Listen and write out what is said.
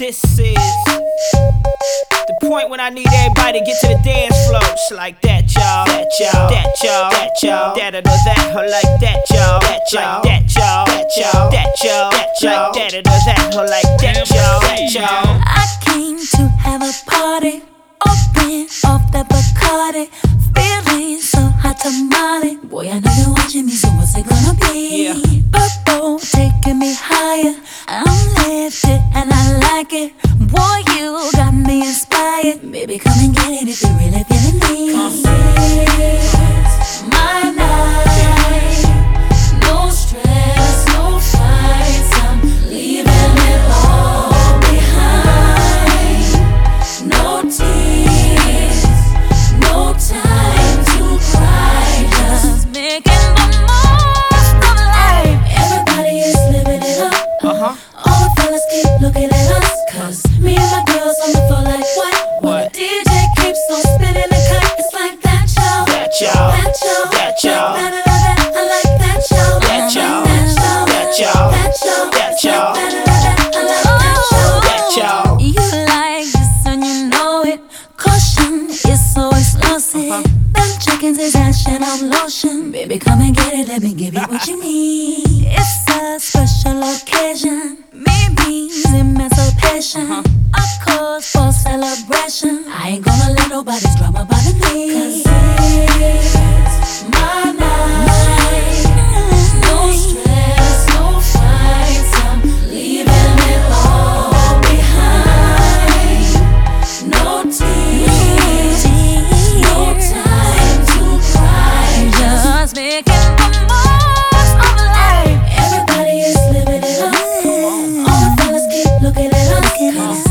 This is the point when I need everybody to get to the dance floor. It's like that, y'all. That, y'all. That, y'all. That, y'all. That, or that, or like that, y'all. That, y'all. That, y'all. That, y'all. That, y'all. That, y'all. That, or that, or like that, y'all. That, y'all. I came to have a party, open off that Bacardi, feeling so hot tamale. Boy, I know you're watching me, so what's it gonna be? Yeah. Purple taking me higher, I'm lifted and I like it. Boy, you got me inspired. Baby, come and get it if you really feeling me. It's my night, no stress, no fights. I'm leaving it all behind. No tears, no time to cry. Just making the most of life. Everybody is living it up. All the fellas keep looking at us, 'cause me and my girls on the floor like what? When the DJ keeps on spinning the cut, it's like that, y'all. That, y'all. That, y'all. That, y'all. Like that, I like that, y'all. That, y'all. That, y'all. That, y'all. That, y'all. That, y'all. I like that, y'all. That, y'all. You like this and you know it. Caution is so explosive. Them chickens is action of lotion. Baby, come and get it, let me give you what you need. It's a special occasion. Means emancipation. A cause for celebration. I ain't gonna let nobody's drama bother me. 'Cause it's my night. No stress, no fights. I'm leaving it all behind. No tears, no time to cry. Just making the most of life. Everybody is living it up. All the fellas keep looking at us, 'cause